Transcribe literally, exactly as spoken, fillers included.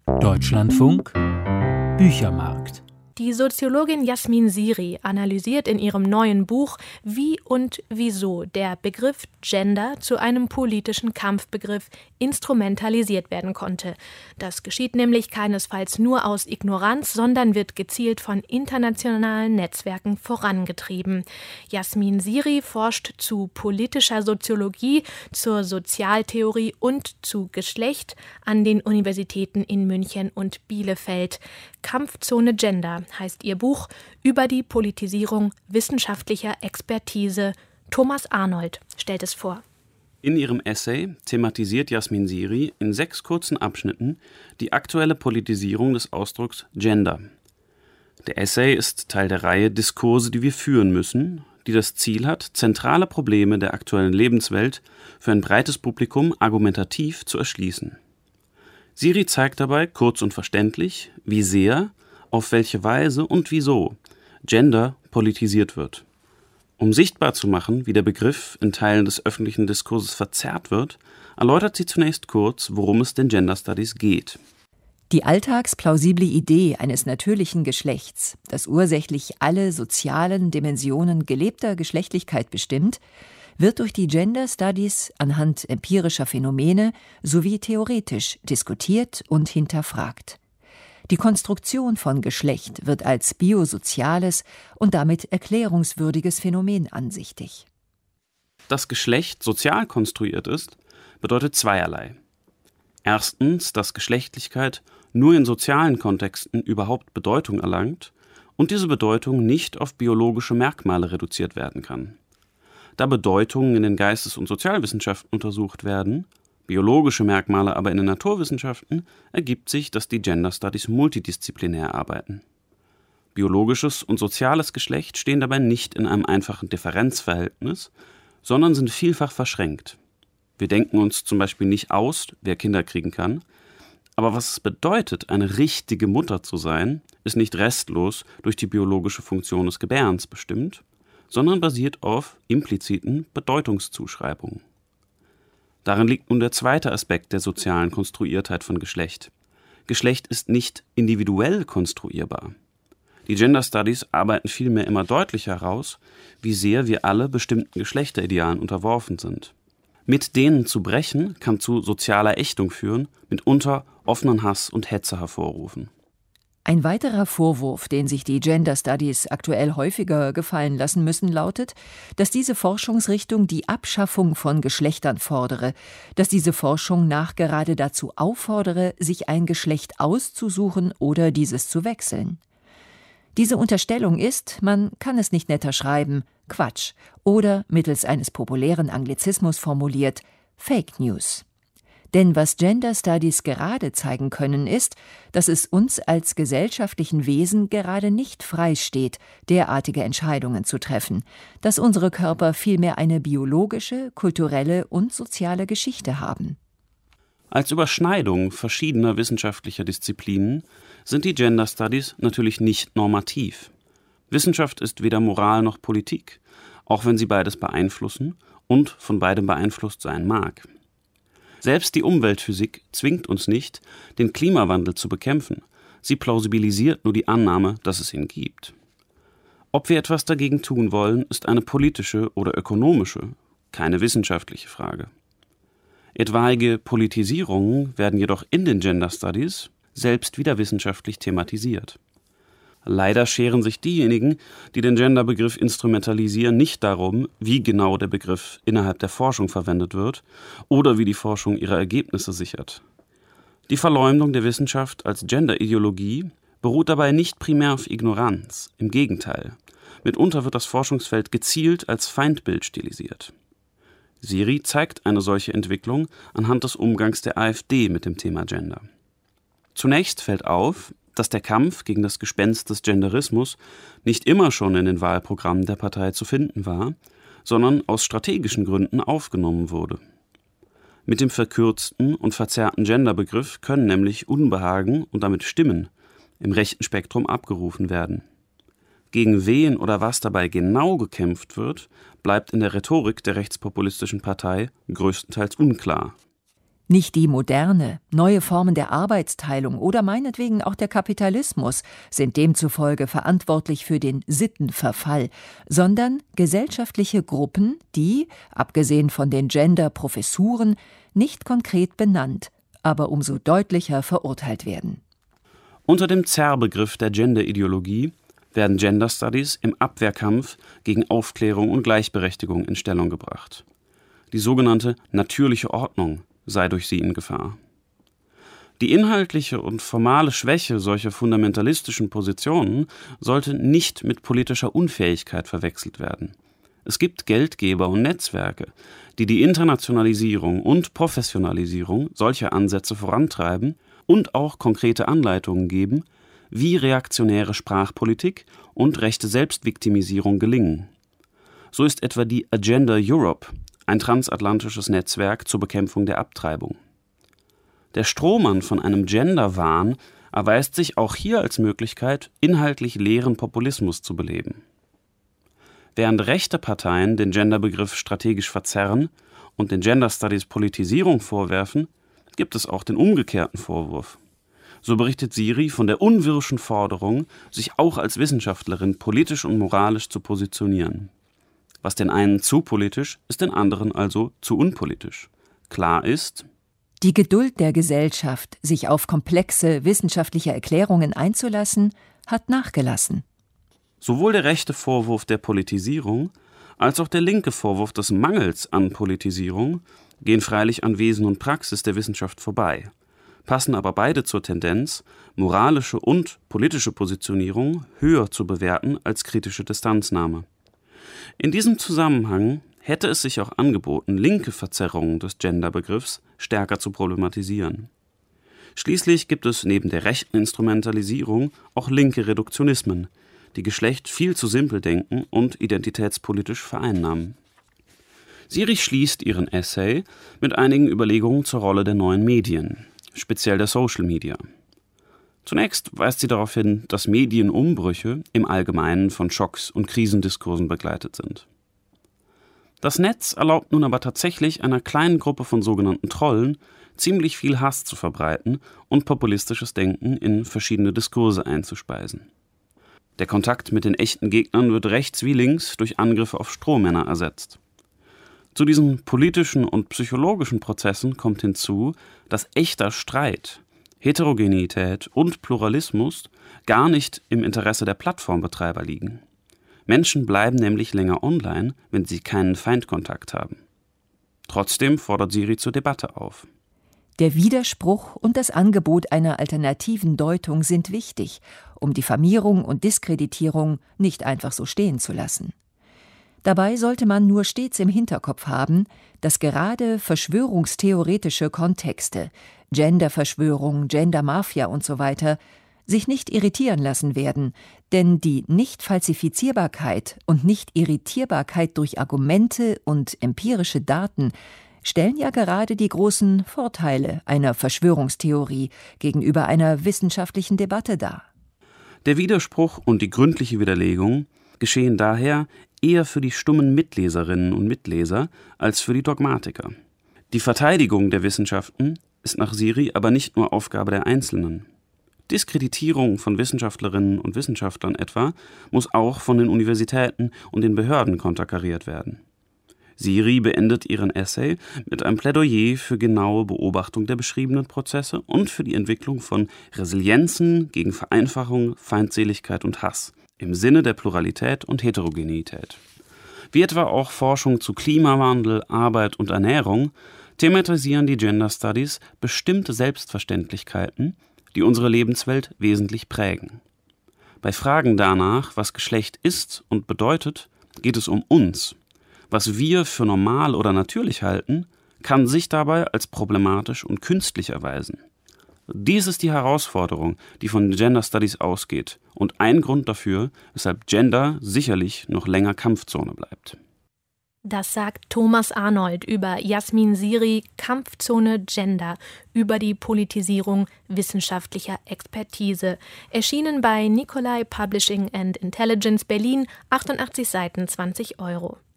Deutschlandfunk Büchermarkt. Die Soziologin Yasmin Siri analysiert in ihrem neuen Buch, wie und wieso der Begriff Gender zu einem politischen Kampfbegriff instrumentalisiert werden konnte. Das geschieht nämlich keinesfalls nur aus Ignoranz, sondern wird gezielt von internationalen Netzwerken vorangetrieben. Yasmin Siri forscht zu politischer Soziologie, zur Sozialtheorie und zu Geschlecht an den Universitäten in München und Bielefeld. Kampfzone Gender heißt ihr Buch über die Politisierung wissenschaftlicher Expertise. Thomas Arnold stellt es vor. In ihrem Essay thematisiert Yasmin Siri in sechs kurzen Abschnitten die aktuelle Politisierung des Ausdrucks Gender. Der Essay ist Teil der Reihe Diskurse, die wir führen müssen, die das Ziel hat, zentrale Probleme der aktuellen Lebenswelt für ein breites Publikum argumentativ zu erschließen. Siri zeigt dabei kurz und verständlich, wie sehr, auf welche Weise und wieso Gender politisiert wird. Um sichtbar zu machen, wie der Begriff in Teilen des öffentlichen Diskurses verzerrt wird, erläutert sie zunächst kurz, worum es den Gender Studies geht. Die alltagsplausible Idee eines natürlichen Geschlechts, das ursächlich alle sozialen Dimensionen gelebter Geschlechtlichkeit bestimmt, wird durch die Gender Studies anhand empirischer Phänomene sowie theoretisch diskutiert und hinterfragt. Die Konstruktion von Geschlecht wird als biosoziales und damit erklärungswürdiges Phänomen ansichtig. Dass Geschlecht sozial konstruiert ist, bedeutet zweierlei. Erstens, dass Geschlechtlichkeit nur in sozialen Kontexten überhaupt Bedeutung erlangt und diese Bedeutung nicht auf biologische Merkmale reduziert werden kann. Da Bedeutungen in den Geistes- und Sozialwissenschaften untersucht werden, biologische Merkmale aber in den Naturwissenschaften, ergibt sich, dass die Gender Studies multidisziplinär arbeiten. Biologisches und soziales Geschlecht stehen dabei nicht in einem einfachen Differenzverhältnis, sondern sind vielfach verschränkt. Wir denken uns zum Beispiel nicht aus, wer Kinder kriegen kann, aber was es bedeutet, eine richtige Mutter zu sein, ist nicht restlos durch die biologische Funktion des Gebärens bestimmt, sondern basiert auf impliziten Bedeutungszuschreibungen. Darin liegt nun der zweite Aspekt der sozialen Konstruiertheit von Geschlecht. Geschlecht ist nicht individuell konstruierbar. Die Gender Studies arbeiten vielmehr immer deutlicher heraus, wie sehr wir alle bestimmten Geschlechteridealen unterworfen sind. Mit denen zu brechen, kann zu sozialer Ächtung führen, mitunter offenen Hass und Hetze hervorrufen. Ein weiterer Vorwurf, den sich die Gender Studies aktuell häufiger gefallen lassen müssen, lautet, dass diese Forschungsrichtung die Abschaffung von Geschlechtern fordere, dass diese Forschung nachgerade dazu auffordere, sich ein Geschlecht auszusuchen oder dieses zu wechseln. Diese Unterstellung ist, man kann es nicht netter schreiben, Quatsch oder mittels eines populären Anglizismus formuliert, Fake News. Denn was Gender Studies gerade zeigen können, ist, dass es uns als gesellschaftlichen Wesen gerade nicht freisteht, derartige Entscheidungen zu treffen, dass unsere Körper vielmehr eine biologische, kulturelle und soziale Geschichte haben. Als Überschneidung verschiedener wissenschaftlicher Disziplinen sind die Gender Studies natürlich nicht normativ. Wissenschaft ist weder Moral noch Politik, auch wenn sie beides beeinflussen und von beidem beeinflusst sein mag. Selbst die Umweltphysik zwingt uns nicht, den Klimawandel zu bekämpfen. Sie plausibilisiert nur die Annahme, dass es ihn gibt. Ob wir etwas dagegen tun wollen, ist eine politische oder ökonomische, keine wissenschaftliche Frage. Etwaige Politisierungen werden jedoch in den Gender Studies selbst wieder wissenschaftlich thematisiert. Leider scheren sich diejenigen, die den Genderbegriff instrumentalisieren, nicht darum, wie genau der Begriff innerhalb der Forschung verwendet wird oder wie die Forschung ihre Ergebnisse sichert. Die Verleumdung der Wissenschaft als Genderideologie beruht dabei nicht primär auf Ignoranz, im Gegenteil. Mitunter wird das Forschungsfeld gezielt als Feindbild stilisiert. Siri zeigt eine solche Entwicklung anhand des Umgangs der AfD mit dem Thema Gender. Zunächst fällt auf, dass der Kampf gegen das Gespenst des Genderismus nicht immer schon in den Wahlprogrammen der Partei zu finden war, sondern aus strategischen Gründen aufgenommen wurde. Mit dem verkürzten und verzerrten Genderbegriff können nämlich Unbehagen und damit Stimmen im rechten Spektrum abgerufen werden. Gegen wen oder was dabei genau gekämpft wird, bleibt in der Rhetorik der rechtspopulistischen Partei größtenteils unklar. Nicht die Moderne, neue Formen der Arbeitsteilung oder meinetwegen auch der Kapitalismus sind demzufolge verantwortlich für den Sittenverfall, sondern gesellschaftliche Gruppen, die, abgesehen von den Gender-Professuren, nicht konkret benannt, aber umso deutlicher verurteilt werden. Unter dem Zerrbegriff der Gender-Ideologie werden Gender Studies im Abwehrkampf gegen Aufklärung und Gleichberechtigung in Stellung gebracht. Die sogenannte natürliche Ordnung sei durch sie in Gefahr. Die inhaltliche und formale Schwäche solcher fundamentalistischen Positionen sollte nicht mit politischer Unfähigkeit verwechselt werden. Es gibt Geldgeber und Netzwerke, die die Internationalisierung und Professionalisierung solcher Ansätze vorantreiben und auch konkrete Anleitungen geben, wie reaktionäre Sprachpolitik und rechte Selbstviktimisierung gelingen. So ist etwa die Agenda Europe ein transatlantisches Netzwerk zur Bekämpfung der Abtreibung. Der Strohmann von einem Genderwahn erweist sich auch hier als Möglichkeit, inhaltlich leeren Populismus zu beleben. Während rechte Parteien den Genderbegriff strategisch verzerren und den Gender Studies Politisierung vorwerfen, gibt es auch den umgekehrten Vorwurf. So berichtet Siri von der unwirschen Forderung, sich auch als Wissenschaftlerin politisch und moralisch zu positionieren. Was den einen zu politisch, ist den anderen also zu unpolitisch. Klar ist: Die Geduld der Gesellschaft, sich auf komplexe wissenschaftliche Erklärungen einzulassen, hat nachgelassen. Sowohl der rechte Vorwurf der Politisierung als auch der linke Vorwurf des Mangels an Politisierung gehen freilich an Wesen und Praxis der Wissenschaft vorbei, passen aber beide zur Tendenz, moralische und politische Positionierung höher zu bewerten als kritische Distanznahme. In diesem Zusammenhang hätte es sich auch angeboten, linke Verzerrungen des Genderbegriffs stärker zu problematisieren. Schließlich gibt es neben der rechten Instrumentalisierung auch linke Reduktionismen, die Geschlecht viel zu simpel denken und identitätspolitisch vereinnahmen. Siri schließt ihren Essay mit einigen Überlegungen zur Rolle der neuen Medien, speziell der Social Media. Zunächst weist sie darauf hin, dass Medienumbrüche im Allgemeinen von Schocks und Krisendiskursen begleitet sind. Das Netz erlaubt nun aber tatsächlich einer kleinen Gruppe von sogenannten Trollen, ziemlich viel Hass zu verbreiten und populistisches Denken in verschiedene Diskurse einzuspeisen. Der Kontakt mit den echten Gegnern wird rechts wie links durch Angriffe auf Strohmänner ersetzt. Zu diesen politischen und psychologischen Prozessen kommt hinzu, dass echter Streit, Heterogenität und Pluralismus gar nicht im Interesse der Plattformbetreiber liegen. Menschen bleiben nämlich länger online, wenn sie keinen Feindkontakt haben. Trotzdem fordert Siri zur Debatte auf. Der Widerspruch und das Angebot einer alternativen Deutung sind wichtig, um Diffamierung und Diskreditierung nicht einfach so stehen zu lassen. Dabei sollte man nur stets im Hinterkopf haben, dass gerade verschwörungstheoretische Kontexte, Genderverschwörung, Gendermafia und so weiter, sich nicht irritieren lassen werden, denn die Nicht-Falsifizierbarkeit und Nicht-Irritierbarkeit durch Argumente und empirische Daten stellen ja gerade die großen Vorteile einer Verschwörungstheorie gegenüber einer wissenschaftlichen Debatte dar. Der Widerspruch und die gründliche Widerlegung geschehen daher eher für die stummen Mitleserinnen und Mitleser als für die Dogmatiker. Die Verteidigung der Wissenschaften ist nach Siri aber nicht nur Aufgabe der Einzelnen. Diskreditierung von Wissenschaftlerinnen und Wissenschaftlern etwa muss auch von den Universitäten und den Behörden konterkariert werden. Siri beendet ihren Essay mit einem Plädoyer für genaue Beobachtung der beschriebenen Prozesse und für die Entwicklung von Resilienzen gegen Vereinfachung, Feindseligkeit und Hass im Sinne der Pluralität und Heterogenität. Wie etwa auch Forschung zu Klimawandel, Arbeit und Ernährung thematisieren die Gender Studies bestimmte Selbstverständlichkeiten, die unsere Lebenswelt wesentlich prägen. Bei Fragen danach, was Geschlecht ist und bedeutet, geht es um uns. Was wir für normal oder natürlich halten, kann sich dabei als problematisch und künstlich erweisen. Dies ist die Herausforderung, die von Gender Studies ausgeht und ein Grund dafür, weshalb Gender sicherlich noch länger Kampfzone bleibt. Das sagt Thomas Arnold über Yasmin Siri, Kampfzone Gender, über die Politisierung wissenschaftlicher Expertise. Erschienen bei Nicolai Publishing and Intelligence Berlin, achtundachtzig Seiten, zwanzig Euro.